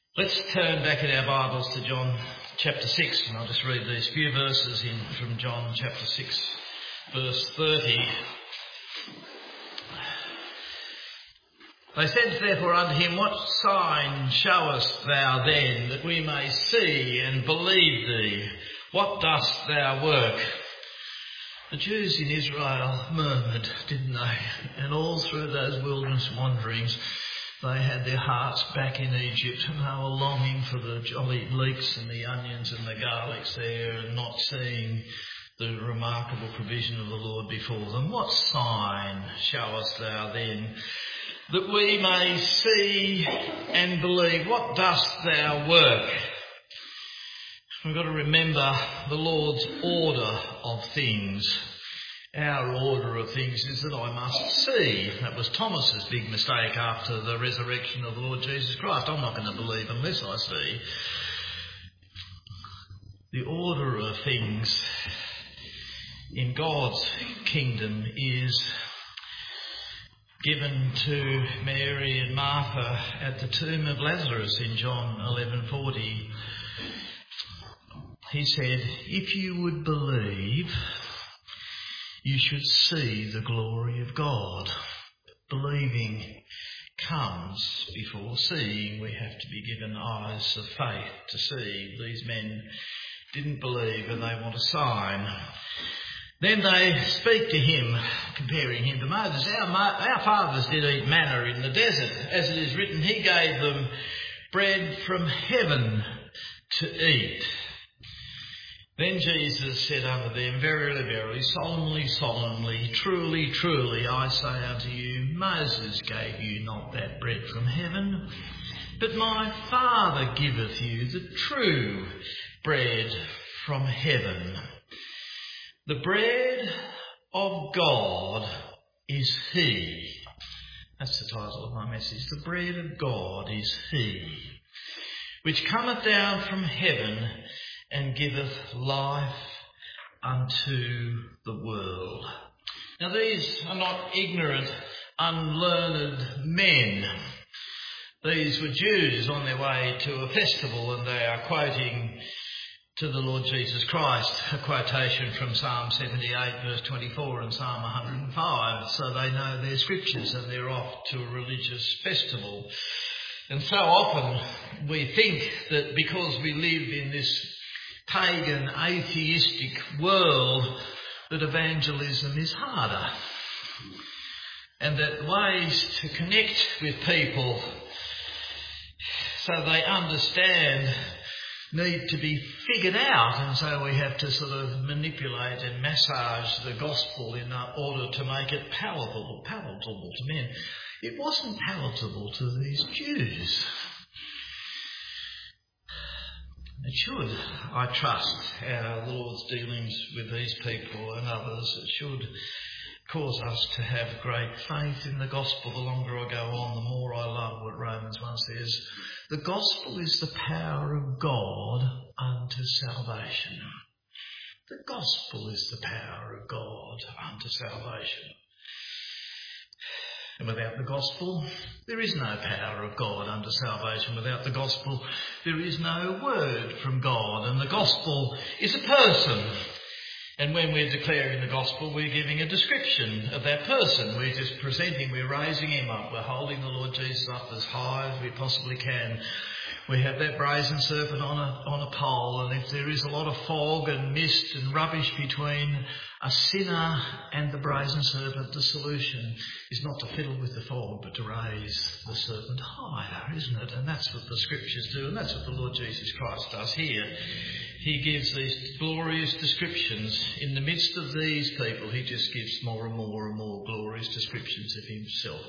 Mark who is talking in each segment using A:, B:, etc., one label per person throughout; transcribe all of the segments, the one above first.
A: Let's turn back in our Bibles to John chapter 6, and I'll just read these few verses from John chapter 6, verse 30. They said therefore unto him, What sign showest thou then, that we may see and believe thee? What dost thou work? The Jews in Israel murmured, didn't they? And all through those wilderness wanderings, they had their hearts back in Egypt, and they were longing for the jolly leeks and the onions and the garlics there, and not seeing the remarkable provision of the Lord before them. What sign showest thou then, that we may see and believe? What dost thou work? We've got to remember the Lord's order of things. Our order of things is that I must see. That was Thomas's big mistake after the resurrection of the Lord Jesus Christ. I'm not going to believe unless I see. The order of things in God's kingdom is given to Mary and Martha at the tomb of Lazarus in John 11:40. He said, if you would believe, you should see the glory of God. Believing comes before seeing. We have to be given eyes of faith to see. These men didn't believe and they want a sign. Then they speak to him, comparing him to Moses. Our fathers did eat manna in the desert. As it is written, he gave them bread from heaven to eat. Then Jesus said unto them, Verily, verily, solemnly, solemnly, truly, truly, I say unto you, Moses gave you not that bread from heaven, but my Father giveth you the true bread from heaven. The bread of God is He. That's the title of my message. The bread of God is He, which cometh down from heaven and giveth life unto the world. Now these are not ignorant, unlearned men. These were Jews on their way to a festival, and they are quoting to the Lord Jesus Christ a quotation from Psalm 78 verse 24 and Psalm 105. So they know their scriptures and they're off to a religious festival. And so often we think that because we live in this pagan, atheistic world, that evangelism is harder, and that ways to connect with people so they understand need to be figured out, and so we have to sort of manipulate and massage the gospel in order to make it palatable to men. It wasn't palatable to these Jews. It should, I trust, our Lord's dealings with these people and others, it should cause us to have great faith in the gospel. The longer I go on, the more I love what Romans 1 says. The gospel is the power of God unto salvation. The gospel is the power of God unto salvation. And without the gospel, there is no power of God unto salvation. Without the gospel, there is no word from God. And the gospel is a person. And when we're declaring the gospel, we're giving a description of that person. We're just presenting, we're raising him up. We're holding the Lord Jesus up as high as we possibly can. We have that brazen serpent on a pole, and if there is a lot of fog and mist and rubbish between a sinner and the brazen serpent, the solution is not to fiddle with the fog, but to raise the serpent higher, isn't it? And that's what the scriptures do, and that's what the Lord Jesus Christ does here. He gives these glorious descriptions. In the midst of these people, he just gives more and more and more glorious descriptions of himself.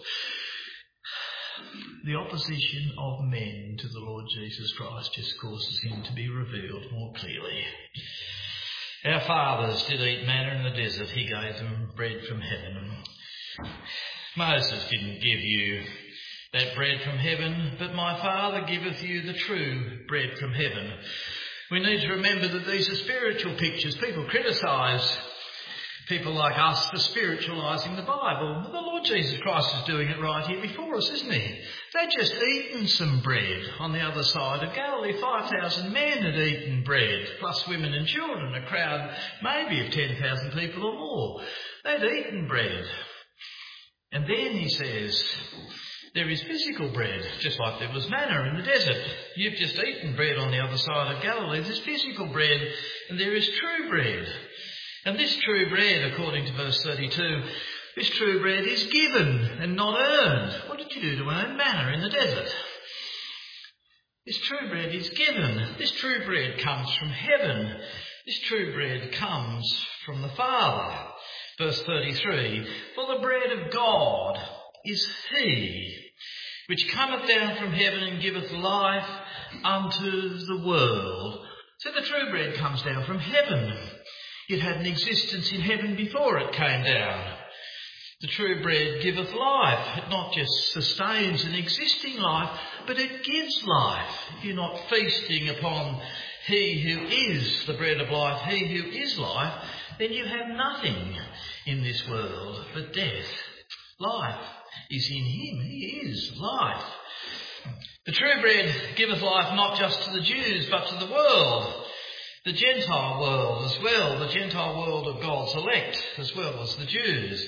A: The opposition of men to the Lord Jesus Christ just causes him to be revealed more clearly. Our fathers did eat manna in the desert. He gave them bread from heaven. Moses didn't give you that bread from heaven, but my Father giveth you the true bread from heaven. We need to remember that these are spiritual pictures. People criticise People like us are spiritualising the Bible. The Lord Jesus Christ is doing it right here before us, isn't he? They'd just eaten some bread on the other side of Galilee. 5,000 men had eaten bread, plus women and children, a crowd maybe of 10,000 people or more. They'd eaten bread. And then he says, there is physical bread, just like there was manna in the desert. You've just eaten bread on the other side of Galilee. There's physical bread and there is true bread. And this true bread, according to verse 32, this true bread is given and not earned. What did you do to earn manna in the desert? This true bread is given. This true bread comes from heaven. This true bread comes from the Father. Verse 33, for the bread of God is he, which cometh down from heaven and giveth life unto the world. So the true bread comes down from heaven. It had an existence in heaven before it came down. The true bread giveth life. It not just sustains an existing life, but it gives life. If you're not feasting upon he who is the bread of life, he who is life, then you have nothing in this world but death. Life is in him. He is life. The true bread giveth life not just to the Jews, but to the world. The Gentile world as well, the Gentile world of God's elect as well as the Jews.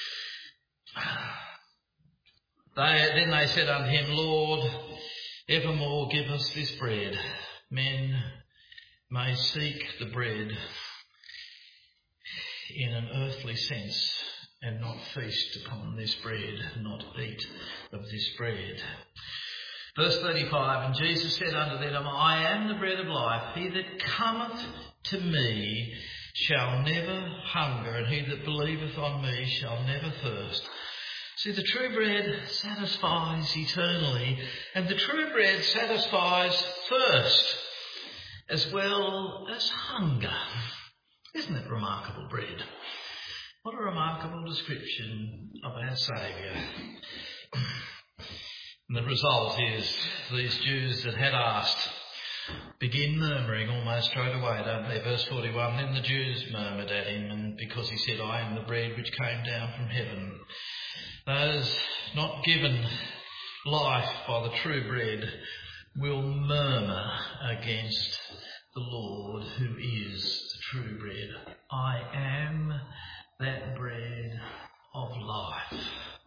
A: Then they said unto him, Lord, evermore give us this bread. Men may seek the bread in an earthly sense and not feast upon this bread, not eat of this bread. Verse 35, and Jesus said unto them, I am the bread of life. He that cometh to me shall never hunger, and he that believeth on me shall never thirst. See, the true bread satisfies eternally, and the true bread satisfies thirst as well as hunger. Isn't it remarkable bread? What a remarkable description of our Saviour. And the result is these Jews that had asked begin murmuring almost straight away, don't they? Verse 41, then the Jews murmured at him, and because he said, I am the bread which came down from heaven. Those not given life by the true bread will murmur against the Lord who is the true bread. I am that bread of life.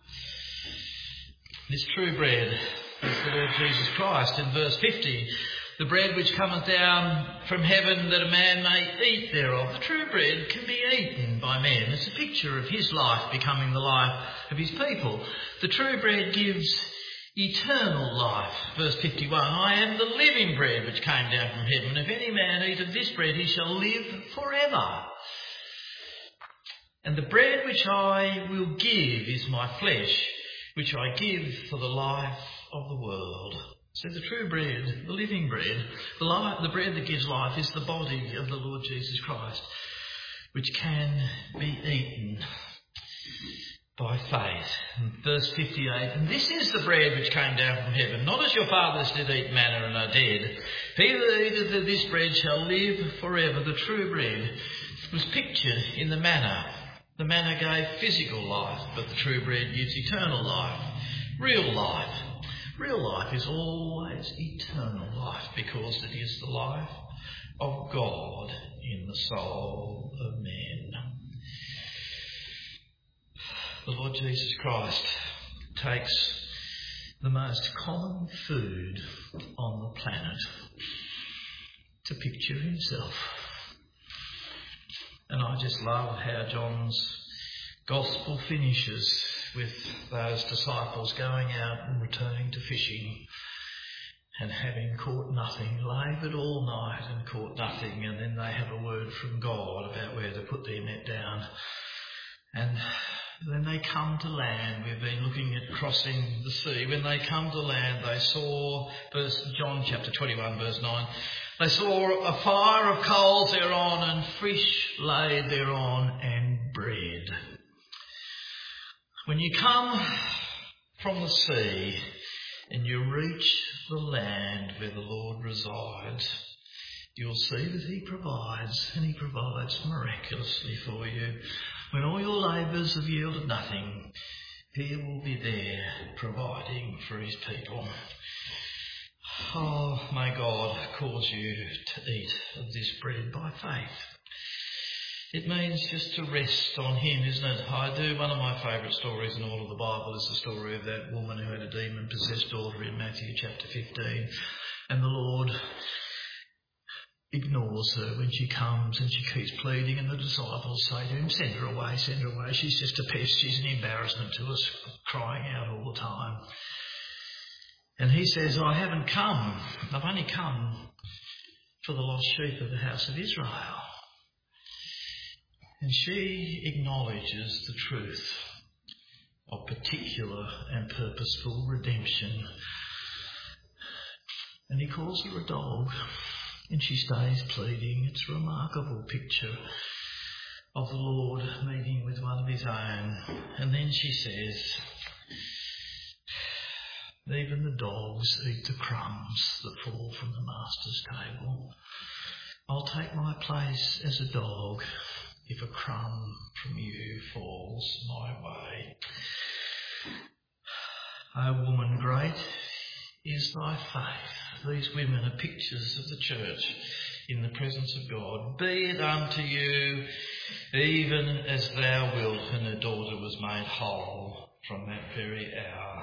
A: This true bread is the Lord Jesus Christ. In verse 50, the bread which cometh down from heaven that a man may eat thereof. The true bread can be eaten by men. It's a picture of his life becoming the life of his people. The true bread gives eternal life. Verse 51, I am the living bread which came down from heaven. If any man eat of this bread, he shall live forever. And the bread which I will give is my flesh, which I give for the life of the world. So the true bread, the living bread, the bread that gives life is the body of the Lord Jesus Christ, which can be eaten by faith. Verse 58, and this is the bread which came down from heaven, not as your fathers did eat manna and are dead. He that eateth of this bread shall live forever. The true bread was pictured in the manna. The manna gave physical life, but the true bread gives eternal life, real life. Real life is always eternal life because it is the life of God in the soul of man. The Lord Jesus Christ takes the most common food on the planet to picture himself. And I just love how John's Gospel finishes with those disciples going out and returning to fishing and having caught nothing, laboured all night and caught nothing, and then they have a word from God about where to put their net down. And when they come to land, we've been looking at crossing the sea. When they come to land, they saw, John chapter 21, verse 9, they saw a fire of coals thereon and fish laid thereon and bread. When you come from the sea and you reach the land where the Lord resides, you'll see that he provides, and he provides miraculously for you. When all your labours have yielded nothing, he will be there providing for his people. Oh, may God cause you to eat of this bread by faith. It means just to rest on him, isn't it? I do. One of my favourite stories in all of the Bible is the story of that woman who had a demon-possessed daughter in Matthew chapter 15. And the Lord ignores her when she comes and she keeps pleading, and the disciples say to him, send her away, she's just a pest, she's an embarrassment to us, crying out all the time. And he says, I've only come for the lost sheep of the house of Israel. And she acknowledges the truth of particular and purposeful redemption. And he calls her a dog, and she stays pleading. It's a remarkable picture of the Lord meeting with one of his own. And then she says, even the dogs eat the crumbs that fall from the master's table. I'll take my place as a dog if a crumb from you falls my way. O woman, great is thy faith. These women are pictures of the church in the presence of God. Be it unto you even as thou wilt. And her daughter was made whole from that very hour.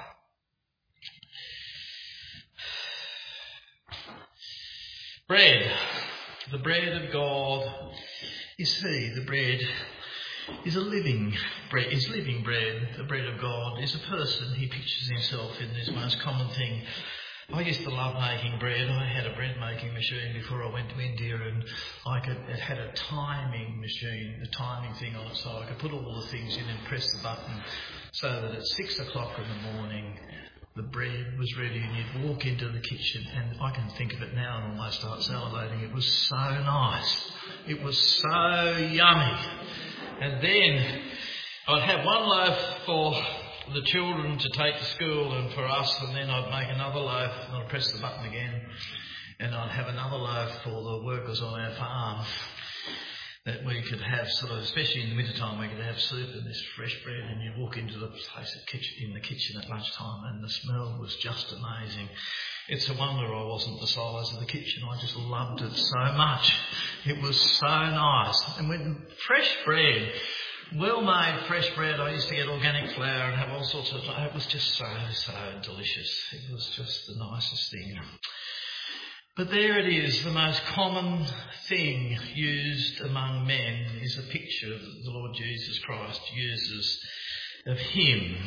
A: Bread. The bread of God is he. The bread is a living bread. Is living bread. The bread of God is a person. He pictures himself in this most common thing. I used to love making bread. I had a bread making machine before I went to India, and it had a timing machine, a timing thing on it, so I could put all the things in and press the button so that at 6 o'clock in the morning the bread was ready, and you'd walk into the kitchen, and I can think of it now and almost start salivating. It was so nice. It was so yummy. And then I'd have one loaf for the children to take to school and for us, and then I'd make another loaf, and I'd press the button again, and I'd have another loaf for the workers on our farm, that we could have sort of, especially in the wintertime, we could have soup and this fresh bread, and you'd walk into the place in the kitchen at lunchtime, and the smell was just amazing. It's a wonder I wasn't the size of the kitchen. I just loved it so much. It was so nice. And when fresh bread, well-made fresh bread, I used to get organic flour and have all sorts of, it was just so delicious. It was just the nicest thing. But there it is, the most common thing used among men is a picture that the Lord Jesus Christ uses of him.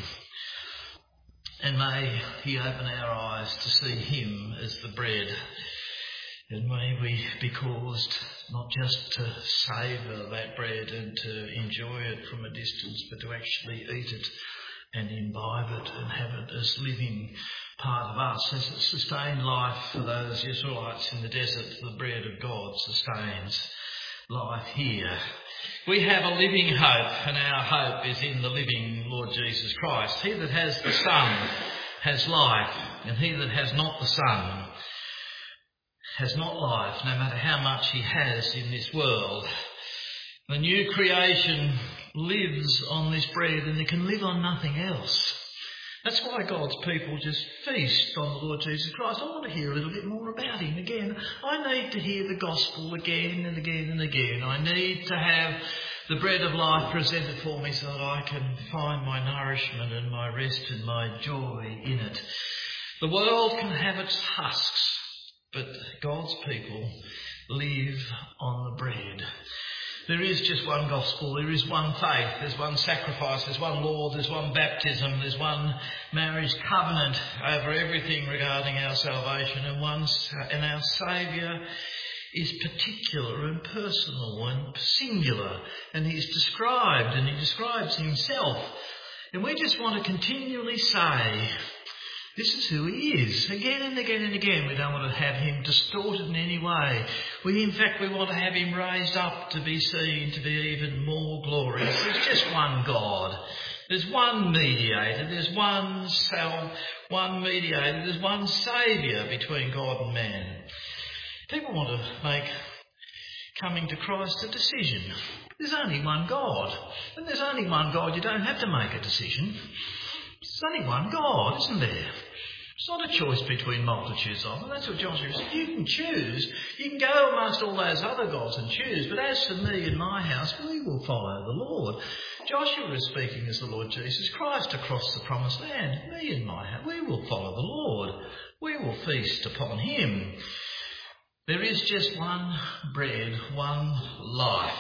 A: And may he open our eyes to see him as the bread. And may we be caused not just to savour that bread and to enjoy it from a distance, but to actually eat it and imbibe it and have it as living part of us. As it sustained life for those Israelites in the desert, the bread of God sustains life here. We have a living hope, and our hope is in the living Lord Jesus Christ. He that has the Son has life, and he that has not the Son has not life, no matter how much he has in this world. The new creation lives on this bread, and it can live on nothing else. That's why God's people just feast on the Lord Jesus Christ. I want to hear a little bit more about him again. I need to hear the gospel again and again and again. I need to have the bread of life presented for me so that I can find my nourishment and my rest and my joy in it. The world can have its husks, but God's people live on the bread. There is just one gospel, there is one faith, there's one sacrifice, there's one Lord, there's one baptism, there's one marriage covenant over everything regarding our salvation, and our Saviour is particular and personal and singular, and he describes himself. And we just want to continually say, this is who he is, again and again and again. We don't want to have him distorted in any way. In fact, we want to have him raised up to be seen to be even more glorious. There's just one God. There's one mediator. There's one mediator. There's one Saviour between God and man. People want to make coming to Christ a decision. There's only one God. And there's only one God. You don't have to make a decision. There's only one God, isn't there? It's not a choice between multitudes of them. That's what Joshua said. You can choose. You can go amongst all those other gods and choose. But as for me and my house, we will follow the Lord. Joshua is speaking as the Lord Jesus Christ across the promised land. Me and my house, we will follow the Lord. We will feast upon him. There is just one bread, one life.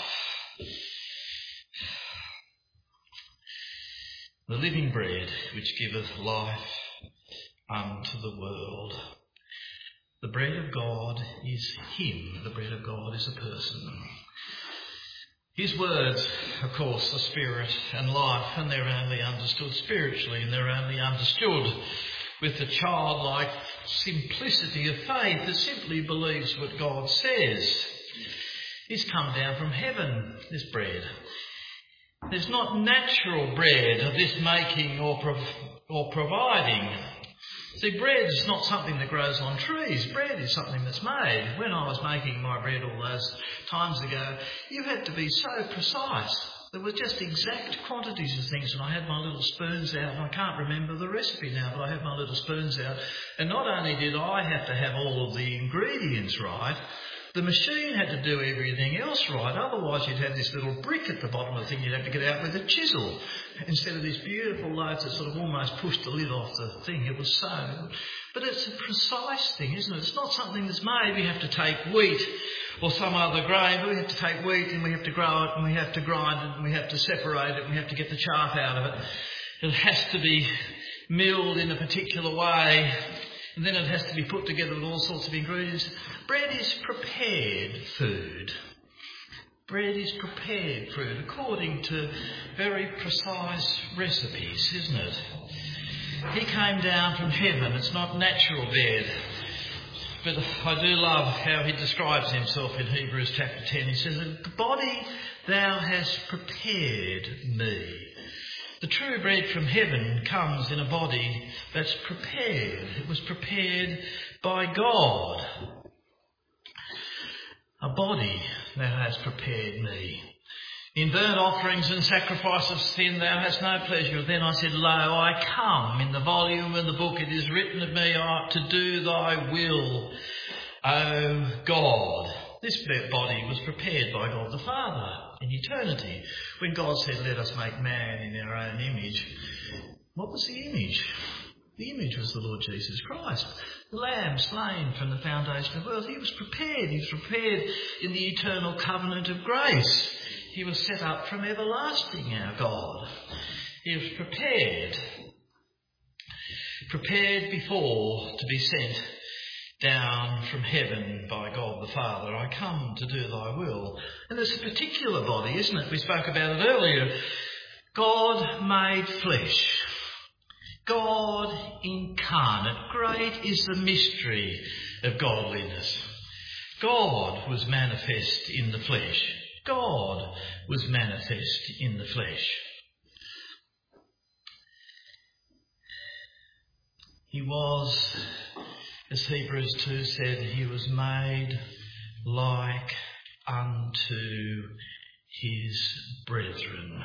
A: The living bread which giveth life unto the world. The bread of God is him. The bread of God is a person. His words, of course, are spirit and life, and they're only understood spiritually, and they're only understood with the childlike simplicity of faith that simply believes what God says. He's come down from heaven, this bread. There's not natural bread of this making or providing. See, bread is not something that grows on trees. Bread is something that's made. When I was making my bread all those times ago, you had to be so precise. There were just exact quantities of things, and I had my little spoons out, and I can't remember the recipe now, but I had my little spoons out. And not only did I have to have all of the ingredients right, the machine had to do everything else right. Otherwise, you'd have this little brick at the bottom of the thing you'd have to get out with a chisel instead of these beautiful loaves that sort of almost pushed the lid off the thing. It was so... But it's a precise thing, isn't it? It's not something that's made. We have to take wheat or some other grain, but we have to take wheat and we have to grow it and we have to grind it and we have to separate it and we have to get the chaff out of it. It has to be milled in a particular way. And then it has to be put together with all sorts of ingredients. Bread is prepared food. Bread is prepared food according to very precise recipes, isn't it? He came down from heaven. It's not natural bread. But I do love how he describes himself in Hebrews chapter 10. He says, "The body thou hast prepared me." The true bread from heaven comes in a body that's prepared. It was prepared by God. A body thou hast prepared me. In burnt offerings and sacrifice of sin thou hast no pleasure. Then I said, Lo, I come. In the volume of the book it is written of me, to do thy will, O God. This body was prepared by God the Father in eternity. When God said, let us make man in our own image, what was the image? The image was the Lord Jesus Christ, the Lamb slain from the foundation of the world. He was prepared. He was prepared in the eternal covenant of grace. He was set up from everlasting, our God. He was prepared before to be sent down from heaven by God the Father. I come to do thy will. And there's a particular body, isn't it? We spoke about it earlier. God made flesh. God incarnate. Great is the mystery of godliness. God was manifest in the flesh. God was manifest in the flesh. He was, as Hebrews 2 said, he was made like unto his brethren.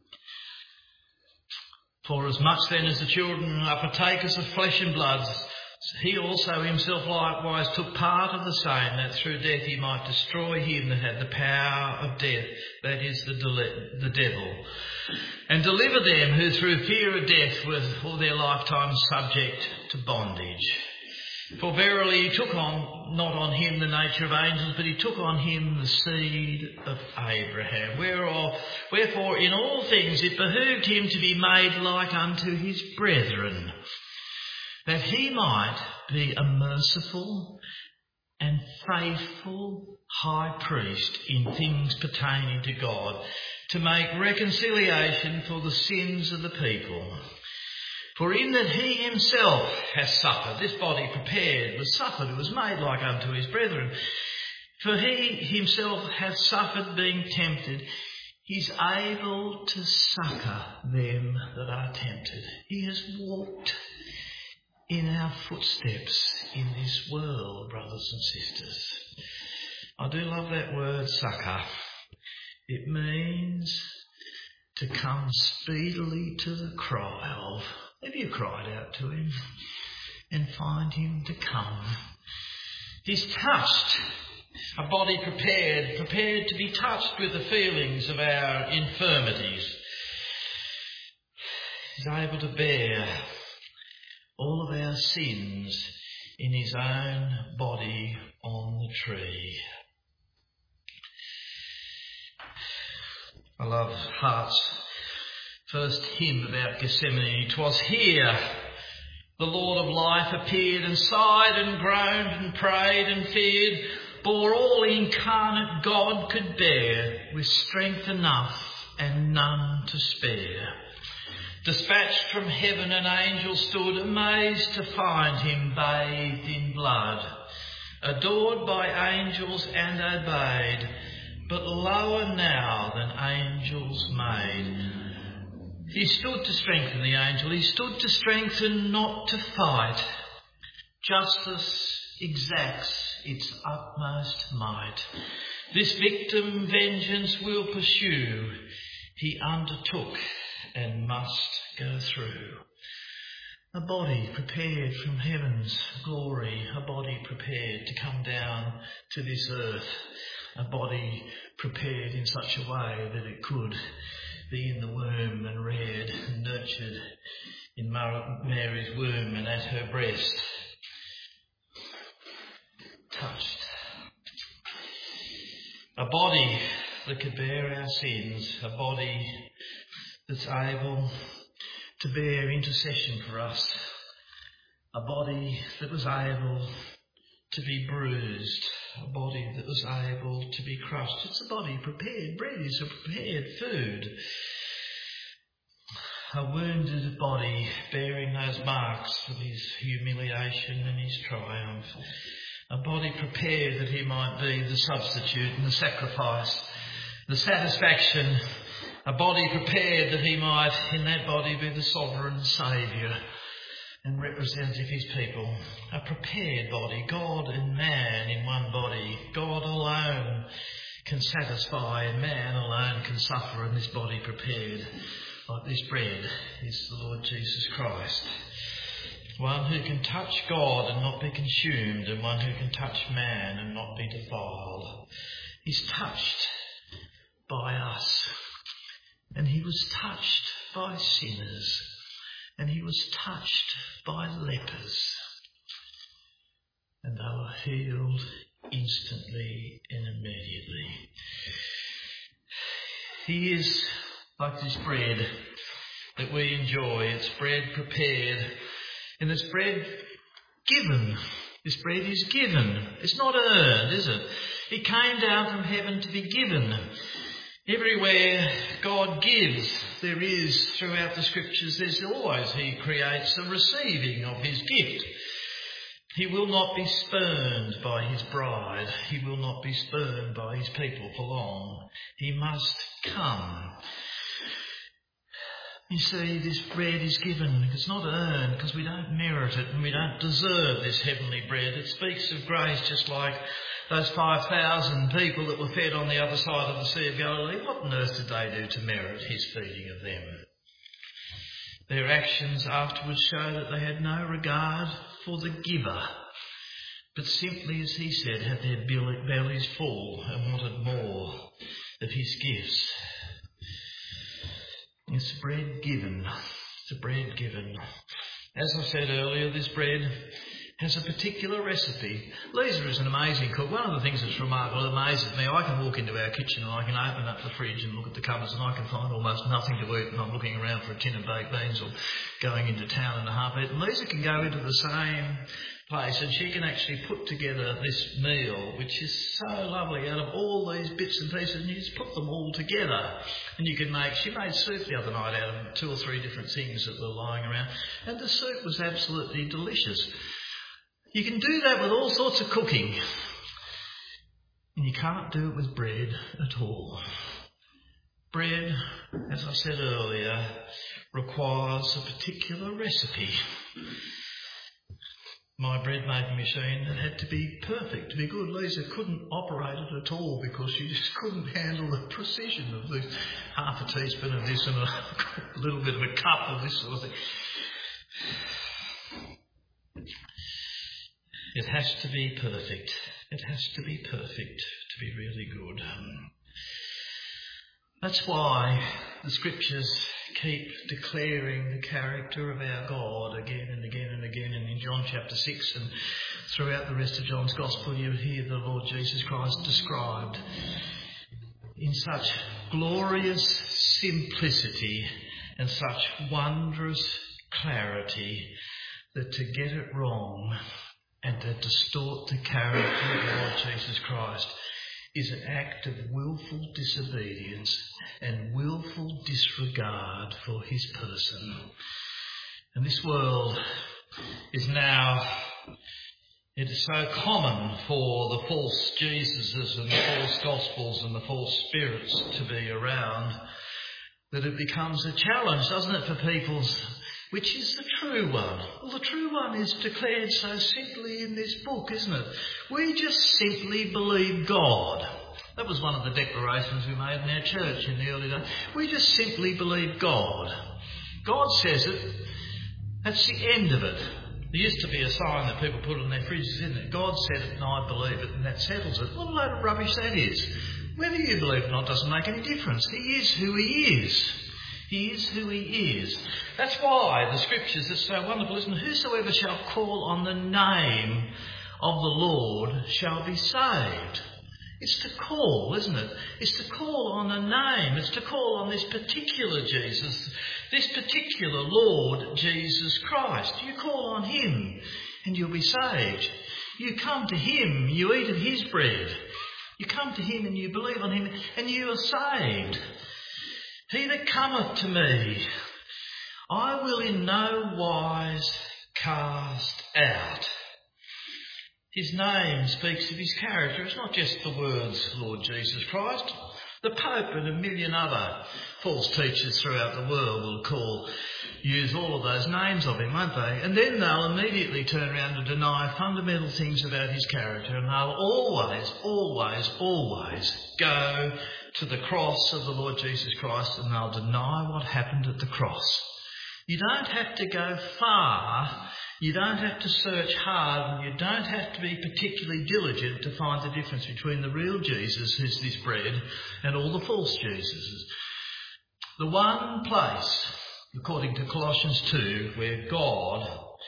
A: For as much then as the children are partakers of flesh and blood, he also himself likewise took part of the same, that through death he might destroy him that had the power of death, that is the devil, and deliver them who through fear of death were all their lifetime subject to bondage. For verily he took on, not on him the nature of angels, but he took on him the seed of Abraham. Wherefore in all things it behoved him to be made like unto his brethren, that he might be a merciful and faithful high priest in things pertaining to God, to make reconciliation for the sins of the people. For in that he himself has suffered, this body prepared was suffered, it was made like unto his brethren. For he himself hath suffered being tempted, he's able to succour them that are tempted. He has walked in our footsteps in this world, brothers and sisters. I do love that word, succour. It means to come speedily to the cry of. Have you cried out to him and find him to come? He's touched, a body prepared to be touched with the feelings of our infirmities. He's able to bear all of our sins in his own body on the tree. I love Hart's first hymn about Gethsemane. "'Twas here the Lord of life appeared and sighed and groaned and prayed and feared, bore all incarnate God could bear, with strength enough and none to spare. Dispatched from heaven an angel stood, amazed to find him bathed in blood, adored by angels and obeyed, but lower now than angels made." He stood to strengthen the angel. He stood to strengthen, not to fight. Justice exacts its utmost might. This victim vengeance will pursue. He undertook and must go through. A body prepared from heaven's glory, a body prepared to come down to this earth, a body prepared in such a way that it could be in the womb and reared and nurtured in Mary's womb and at her breast. Touched. A body that could bear our sins, a body that's able to bear intercession for us, a body that was able to be bruised, a body that was able to be crushed. It's a body prepared. Bread is a prepared food. A wounded body bearing those marks of his humiliation and his triumph. A body prepared that he might be the substitute and the sacrifice, the satisfaction. A body prepared that he might, in that body, be the sovereign saviour and representative of his people. A prepared body, God and man in one body. God alone can satisfy and man alone can suffer, and this body prepared, like this bread, is the Lord Jesus Christ. One who can touch God and not be consumed, and one who can touch man and not be defiled. He's touched by us, and he was touched by sinners, and he was touched by lepers, and they were healed instantly and immediately. He is like this bread that we enjoy. It's bread prepared, and it's bread given. This bread is given. It's not earned, is it? It came down from heaven to be given. Everywhere God gives, there is, throughout the scriptures, there's always, he creates a receiving of his gift. He will not be spurned by his bride. He will not be spurned by his people for long. He must come. You see, this bread is given. It's not earned because we don't merit it and we don't deserve this heavenly bread. It speaks of grace, just like those 5,000 people that were fed on the other side of the Sea of Galilee. What on earth did they do to merit his feeding of them? Their actions afterwards show that they had no regard for the giver, but simply, as he said, had their bellies full and wanted more of his gifts. It's bread given. It's a bread given. As I said earlier, this bread has a particular recipe. Lisa is an amazing cook. One of the things that's remarkable, that amazes me, I can walk into our kitchen and I can open up the fridge and look at the cupboards and I can find almost nothing to eat, and I'm looking around for a tin of baked beans or going into town in a heartbeat. And Lisa can go into the same place and she can actually put together this meal, which is so lovely, out of all these bits and pieces, and you just put them all together. And you can make, she made soup the other night out of 2 or 3 different things that were lying around, and the soup was absolutely delicious. You can do that with all sorts of cooking, and you can't do it with bread at all. Bread, as I said earlier, requires a particular recipe. my bread making machine that had to be perfect, to be good. Lisa couldn't operate it at all because she just couldn't handle the precision of this, half a teaspoon of this and a little bit of a cup of this sort of thing. It has to be perfect. It has to be perfect to be really good. That's why the scriptures keep declaring the character of our God again and again and again. And in John chapter 6 and throughout the rest of John's Gospel, you hear the Lord Jesus Christ described in such glorious simplicity and such wondrous clarity that to get it wrong and to distort the character of the Lord Jesus Christ is an act of willful disobedience and willful disregard for his person. And this world is now, it is so common for the false Jesuses and the false gospels and the false spirits to be around that it becomes a challenge, doesn't it, for people's, which is the true one? Well, the true one is declared so simply in this book, isn't it? We just simply believe God. That was one of the declarations we made in our church in the early days. We just simply believe God. God says it. That's the end of it. There used to be a sign that people put on their fridges, isn't it? God said it and I believe it, and that settles it. What a load of rubbish that is. Whether you believe it or not doesn't make any difference. He is who he is. He is who he is. That's why the scriptures are so wonderful, isn't it? Whosoever shall call on the name of the Lord shall be saved. It's to call, isn't it? It's to call on a name. It's to call on this particular Jesus, this particular Lord Jesus Christ. You call on him and you'll be saved. You come to him, you eat of his bread. You come to him and you believe on him and you are saved. He that cometh to me, I will in no wise cast out. His name speaks of his character. It's not just the words, Lord Jesus Christ. The Pope and a million other false teachers throughout the world will use all of those names of him, won't they? And then they'll immediately turn around and deny fundamental things about his character, and they'll always go to the cross of the Lord Jesus Christ and they'll deny what happened at the cross. You don't have to go far, you don't have to search hard, and you don't have to be particularly diligent to find the difference between the real Jesus, who's this bread, and all the false Jesuses. The one place, according to Colossians 2, where God,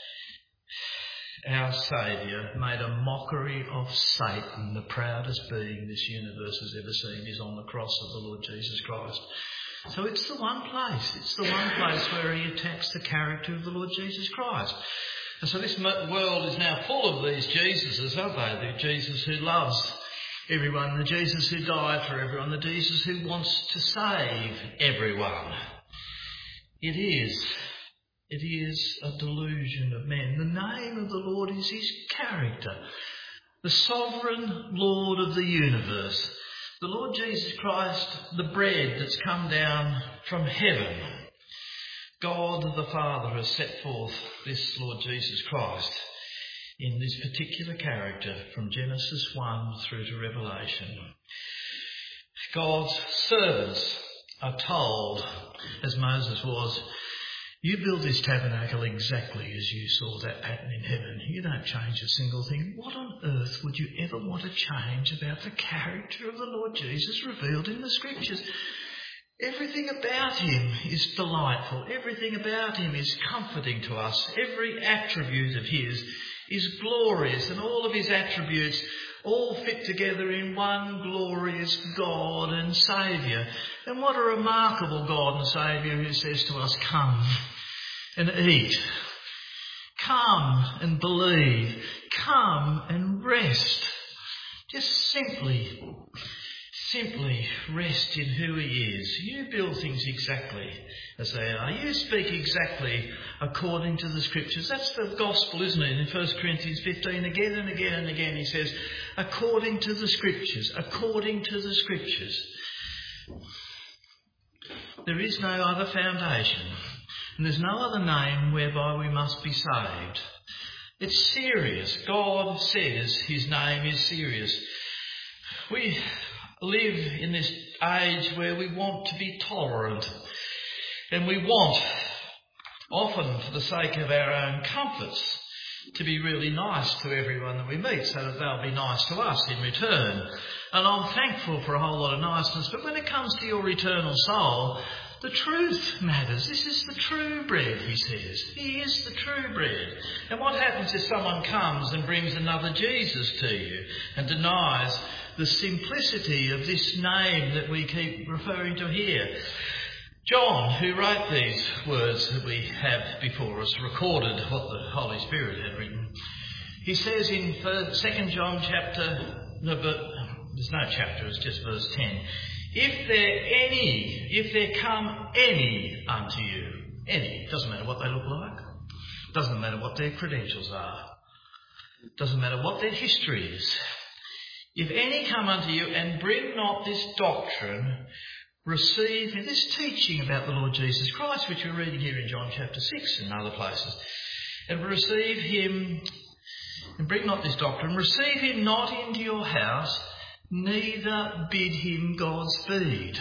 A: our Saviour, made a mockery of Satan, the proudest being this universe has ever seen, is on the cross of the Lord Jesus Christ. So it's the one place. It's the one place where he attacks the character of the Lord Jesus Christ. And so this world is now full of these Jesuses, aren't they? The Jesus who loves everyone, the Jesus who died for everyone, the Jesus who wants to save everyone. It is a delusion of men. The name of the Lord is his character. The sovereign Lord of the universe. The Lord Jesus Christ, the bread that's come down from heaven. God the Father has set forth this Lord Jesus Christ in this particular character from Genesis 1 through to Revelation. God's servants are told, as Moses was, you build this tabernacle exactly as you saw that pattern in heaven. You don't change a single thing. What on earth would you ever want to change about the character of the Lord Jesus revealed in the scriptures? Everything about him is delightful. Everything about him is comforting to us. Every attribute of his is glorious, and all of his attributes all fit together in one glorious God and Saviour. And what a remarkable God and Saviour who says to us, come and eat. Come and believe. Come and rest. Just simply rest in who he is. You build things exactly as they are. You speak exactly according to the scriptures. That's the gospel, isn't it? In 1 Corinthians 15, again and again and again, he says, according to the scriptures, according to the scriptures. There is no other foundation, and there's no other name whereby we must be saved. It's serious. God says his name is serious. We live in this age where we want to be tolerant, and we want, often for the sake of our own comforts, to be really nice to everyone that we meet so that they'll be nice to us in return. And I'm thankful for a whole lot of niceness, but when it comes to your eternal soul, the truth matters. This is the true bread, he says. He is the true bread. And what happens if someone comes and brings another Jesus to you and denies the simplicity of this name that we keep referring to here? John, who wrote these words that we have before us, recorded what the Holy Spirit had written. He says in 2 John but there's no chapter, it's just verse 10. If there come any unto you, any, doesn't matter what they look like, doesn't matter what their credentials are, doesn't matter what their history is. If any come unto you and bring not this doctrine, receive him. This teaching about the Lord Jesus Christ, which we're reading here in John chapter 6 and other places. And receive him, and bring not this doctrine, receive him not into your house, neither bid him Godspeed.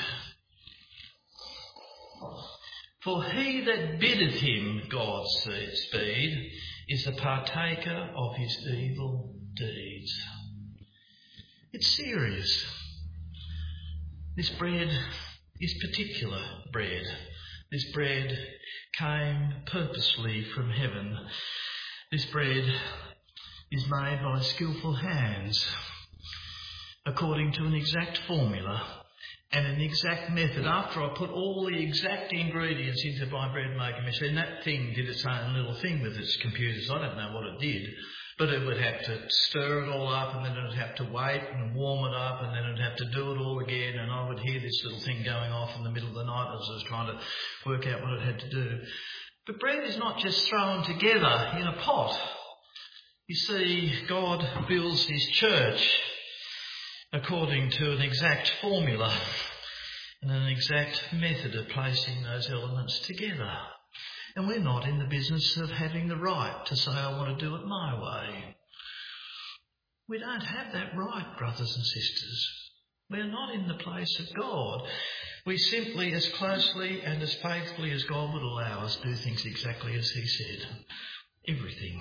A: For he that biddeth him Godspeed is a partaker of his evil deeds. It's serious. This bread is particular bread. This bread came purposely from heaven. This bread is made by skillful hands according to an exact formula and an exact method. After I put all the exact ingredients into my bread making machine, that thing did its own little thing with its computers. I don't know what it did, but it would have to stir it all up, and then it would have to wait and warm it up, and then it would have to do it all again, and I would hear this little thing going off in the middle of the night as I was trying to work out what it had to do. But bread is not just thrown together in a pot. You see, God builds his church according to an exact formula and an exact method of placing those elements together. And we're not in the business of having the right to say, I want to do it my way. We don't have that right, brothers and sisters. We're not in the place of God. We simply, as closely and as faithfully as God would allow us, do things exactly as he said. Everything.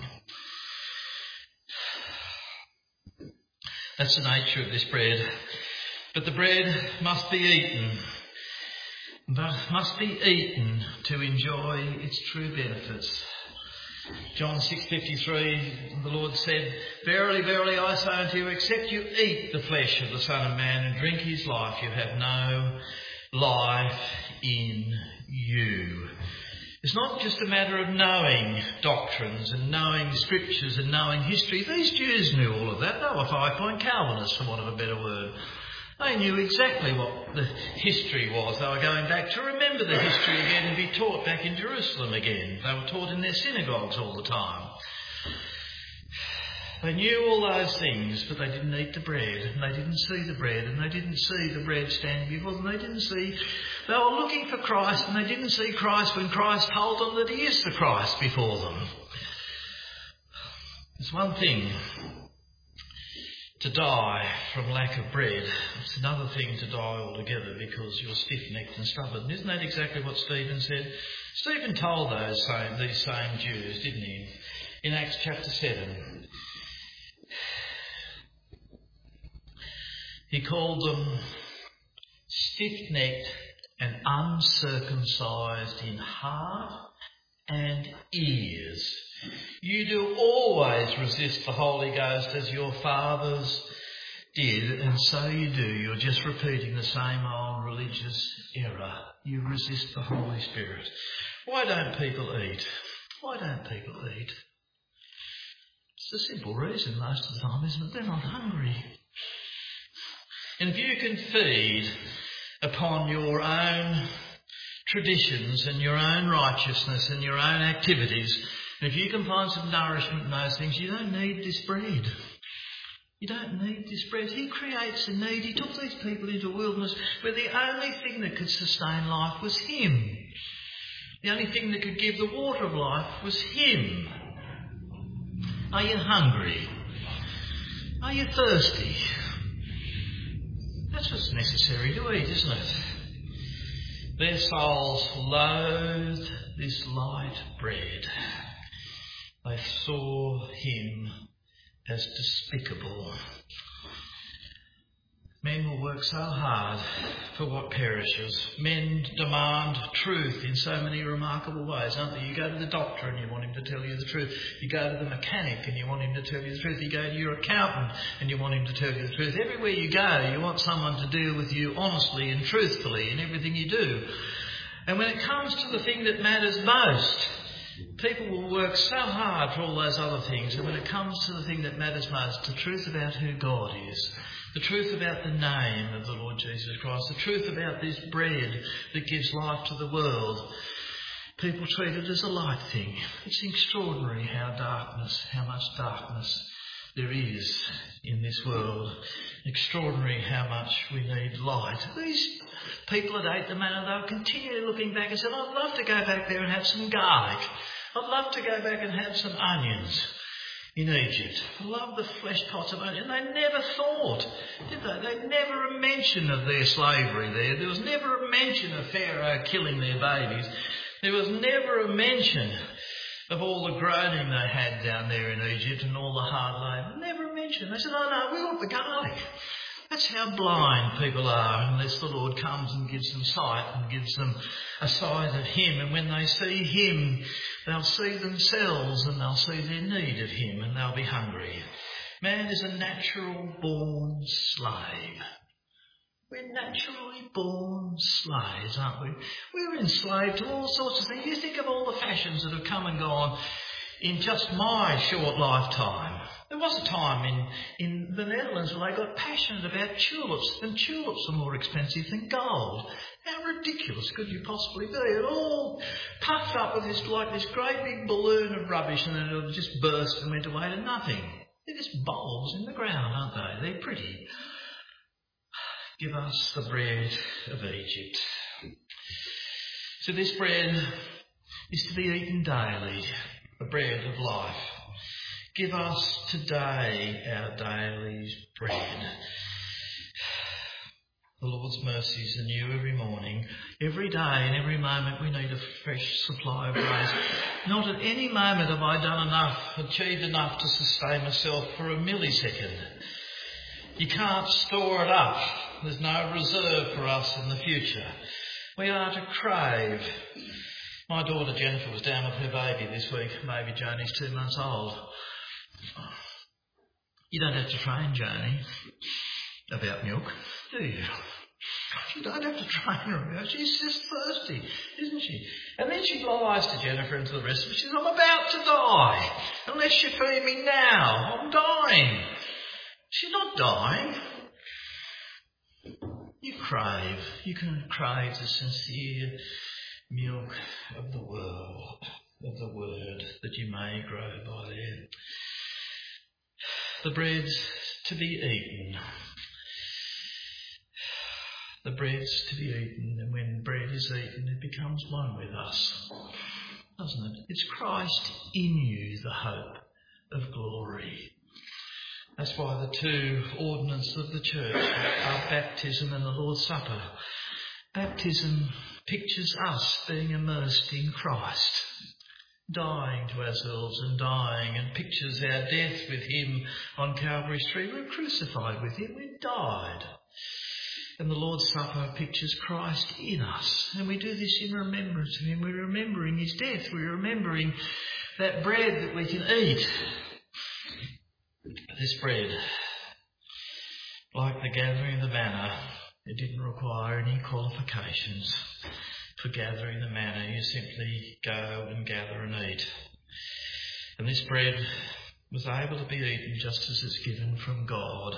A: That's the nature of this bread. But the bread must be eaten. But must be eaten to enjoy its true benefits. John 6:53, the Lord said, Verily, verily, I say unto you, except you eat the flesh of the Son of Man and drink his life, you have no life in you. It's not just a matter of knowing doctrines and knowing scriptures and knowing history. These Jews knew all of that. They were 5-point Calvinists, for want of a better word. They knew exactly what the history was. They were going back to remember the history again and be taught back in Jerusalem again. They were taught in their synagogues all the time. They knew all those things, but they didn't eat the bread, and they didn't see the bread, and they didn't see the bread standing before them. They were looking for Christ, and they didn't see Christ when Christ told them that he is the Christ before them. It's one thing to die from lack of bread. It's another thing to die altogether because you're stiff-necked and stubborn. Isn't that exactly what Stephen said? Stephen told these same Jews, didn't he? In Acts chapter 7. He called them stiff-necked and uncircumcised in heart and ears. You do always resist the Holy Ghost as your fathers did, and so you do. You're just repeating the same old religious error. You resist the Holy Spirit. Why don't people eat? Why don't people eat? It's a simple reason most of the time, isn't it? They're not hungry. And if you can feed upon your own traditions and your own righteousness and your own activities, and if you can find some nourishment in those things, you don't need this bread. You don't need this bread. He creates a need. He took these people into a wilderness where the only thing that could sustain life was him. The only thing that could give the water of life was him. Are you hungry? Are you thirsty? That's what's necessary to eat, isn't it? Their souls loathed this light bread. They saw him as despicable. Men will work so hard for what perishes. Men demand truth in so many remarkable ways, don't they? You go to the doctor and you want him to tell you the truth. You go to the mechanic and you want him to tell you the truth. You go to your accountant and you want him to tell you the truth. Everywhere you go, you want someone to deal with you honestly and truthfully in everything you do. And when it comes to the thing that matters most, people will work so hard for all those other things. And when it comes to the thing that matters most, the truth about who God is, the truth about the name of the Lord Jesus Christ, the truth about this bread that gives life to the world, people treat it as a light thing. It's extraordinary how much darkness there is in this world. Extraordinary how much we need light. These people that ate the manna, they were continually looking back and said, I'd love to go back there and have some garlic. I'd love to go back and have some onions in Egypt. I love the flesh pots of onions. And they never thought, did they? They never a mention of their slavery there. There was never a mention of Pharaoh killing their babies. There was never a mention of all the groaning they had down there in Egypt and all the hard labour. Never a mention. They said, oh no, we want the garlic. That's how blind people are unless the Lord comes and gives them sight and gives them a sight of him. And when they see him, they'll see themselves and they'll see their need of him and they'll be hungry. Man is a natural born slave. We're naturally born slaves, aren't we? We're enslaved to all sorts of things. You think of all the fashions that have come and gone in just my short lifetime. There was a time in the Netherlands where they got passionate about tulips, and tulips are more expensive than gold. How ridiculous could you possibly be? It all puffed up with this great big balloon of rubbish, and then it just burst and went away to nothing. They're just bulbs in the ground, aren't they? They're pretty. Give us the bread of Egypt. So this bread is to be eaten daily, the bread of life. Give us today our daily bread. The Lord's mercies are new every morning. Every day and every moment we need a fresh supply of grace. Not at any moment have I done enough, achieved enough to sustain myself for a millisecond. You can't store it up. There's no reserve for us in the future. We are to crave. My daughter Jennifer was down with her baby this week. Baby Joni's 2 months old. You don't have to train Joni about milk, do you? You don't have to train her about it. She's just thirsty, isn't she? And then she lies to Jennifer and to the rest of us. She says, I'm about to die. Unless you feed me now, I'm dying. She's not dying. You can crave the sincere milk of the world, of the word, that you may grow by there. The bread's to be eaten. The bread's to be eaten, and when bread is eaten, it becomes one with us, doesn't it? It's Christ in you, the hope of glory. That's why the two ordinances of the church are baptism and the Lord's Supper. Baptism pictures us being immersed in Christ, dying to ourselves and pictures our death with him on Calvary's tree. We're crucified with him, we died. And the Lord's Supper pictures Christ in us. And we do this in remembrance of him. We're remembering his death. We're remembering that bread that we can eat. This bread, like the gathering of the manna, it didn't require any qualifications for gathering the manna. You simply go and gather and eat. And this bread was able to be eaten just as it's given from God.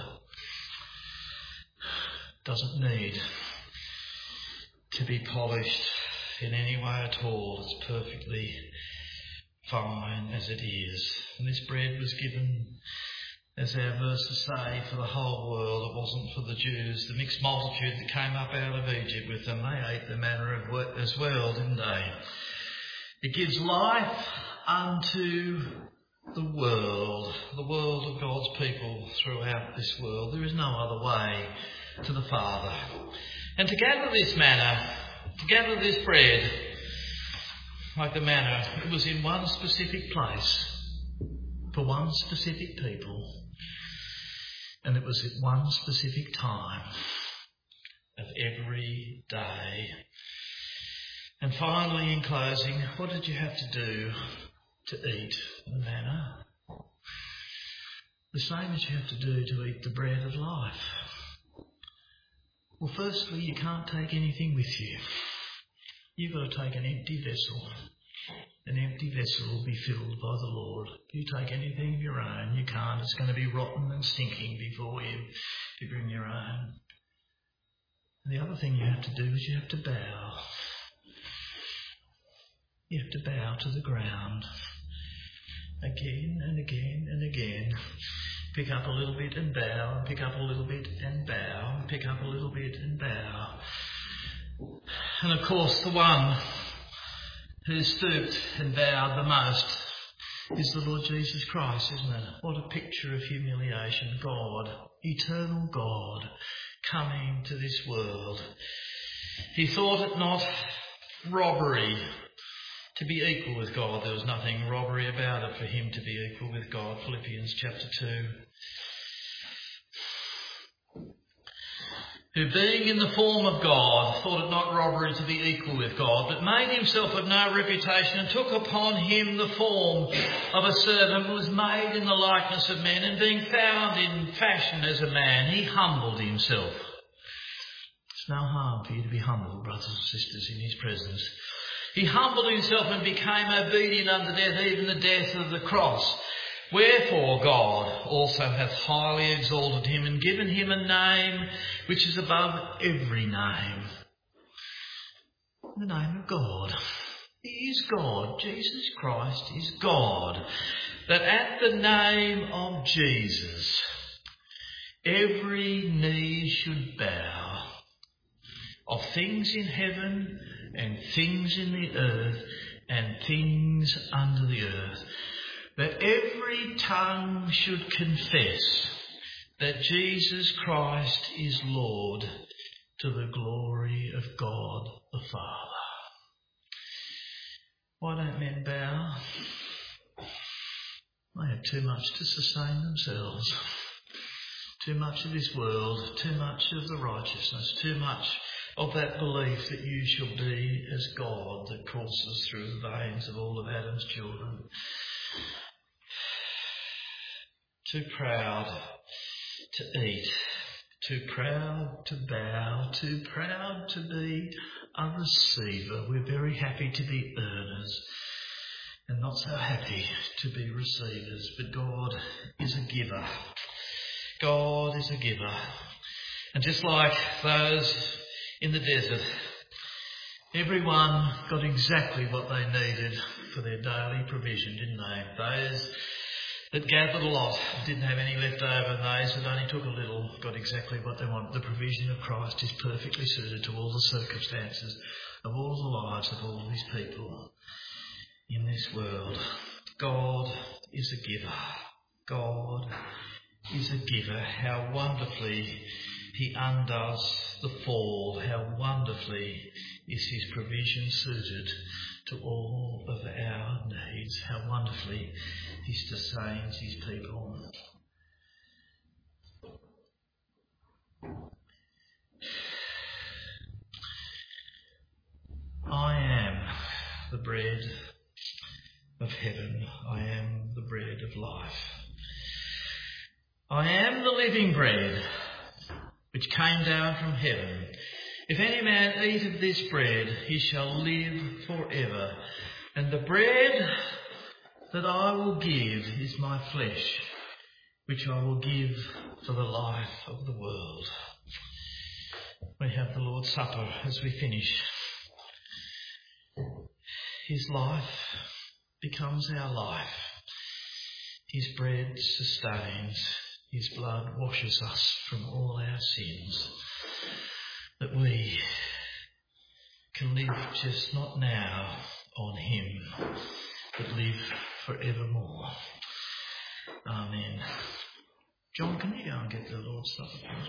A: Doesn't need to be polished in any way at all. It's perfectly fine as it is. And this bread was given, as our verses say, for the whole world. It wasn't for the Jews, the mixed multitude that came up out of Egypt with them. They ate the manna as well, didn't they? It gives life unto the world of God's people throughout this world. There is no other way to the Father. And to gather this manna, to gather this bread, like the manna, it was in one specific place, for one specific people, and it was at one specific time of every day. And finally, in closing, what did you have to do to eat the manna? The same as you have to do to eat the bread of life. Well, firstly, you can't take anything with you. You've got to take an empty vessel. An empty vessel will be filled by the Lord. If you take anything of your own, you can't. It's going to be rotten and stinking before you bring your own. And the other thing you have to do is you have to bow. You have to bow to the ground. Again and again and again. Pick up a little bit and bow, and pick up a little bit and bow, and pick up a little bit and bow. And of course the one who stooped and bowed the most is the Lord Jesus Christ, isn't it? What a picture of humiliation. God, eternal God, coming to this world. He thought it not robbery to be equal with God. There was nothing robbery about it for him to be equal with God. Philippians chapter 2. Who being in the form of God, thought it not robbery to be equal with God, but made himself of no reputation, and took upon him the form of a servant, was made in the likeness of men, and being found in fashion as a man, he humbled himself. It's no harm for you to be humble, brothers and sisters, in his presence. He humbled himself and became obedient unto death, even the death of the cross. Wherefore God also hath highly exalted him and given him a name which is above every name. The name of God. He is God. Jesus Christ is God. That at the name of Jesus, every knee should bow, of things in heaven and things in the earth and things under the earth, that every tongue should confess that Jesus Christ is Lord, to the glory of God the Father. Why don't men bow? They have too much to sustain themselves. Too much of this world, too much of the righteousness, too much of that belief that you shall be as God that courses through the veins of all of Adam's children. Too proud to eat, too proud to bow, too proud to be a receiver. We're very happy to be earners and not so happy to be receivers. But God is a giver. God is a giver. And just like those in the desert, everyone got exactly what they needed for their daily provision, didn't they? Those that gathered a lot didn't have any left over. Those that only took a little got exactly what they wanted. The provision of Christ is perfectly suited to all the circumstances of all the lives of all these people in this world. God is a giver. God is a giver. How wonderfully he undoes the fall. How wonderfully is his provision suited to all of our needs. How wonderfully he sustains his people. I am the bread of heaven. I am the bread of life. I am the living bread which came down from heaven. If any man eat of this bread, he shall live forever. And the bread that I will give is my flesh, which I will give for the life of the world. We have the Lord's Supper as we finish. His life becomes our life. His bread sustains. His blood washes us from all our sins. That we can live just not now on him, but live forevermore. Amen. John, can you go and get the Lord's Supper?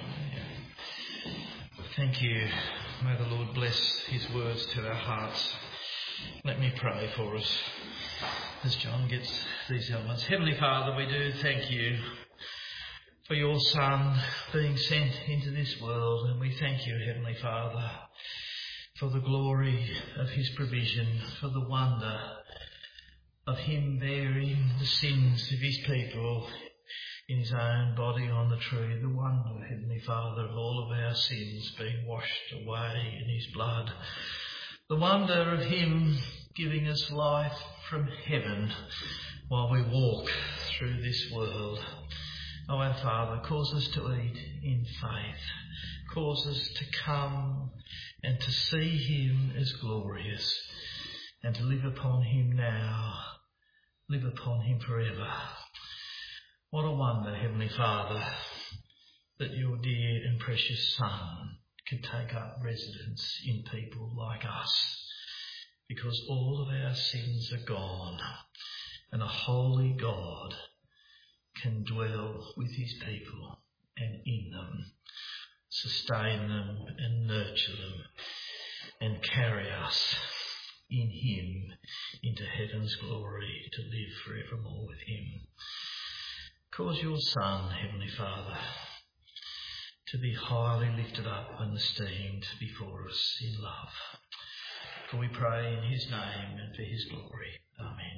A: Thank you. May the Lord bless his words to our hearts. Let me pray for us as John gets these elements. Heavenly Father, we do thank you for your Son being sent into this world, and we thank you, Heavenly Father, for the glory of his provision, for the wonder of him bearing the sins of his people in his own body on the tree, the wonder, Heavenly Father, of all of our sins being washed away in his blood, the wonder of him giving us life from heaven while we walk through this world. Oh, our Father, cause us to eat in faith. Cause us to come and to see him as glorious and to live upon him now, live upon him forever. What a wonder, Heavenly Father, that your dear and precious Son could take up residence in people like us, because all of our sins are gone and a holy God can dwell with his people and in them, sustain them and nurture them and carry us in him into heaven's glory to live forevermore with him. Cause your Son, Heavenly Father, to be highly lifted up and esteemed before us in love. For we pray in his name and for his glory. Amen.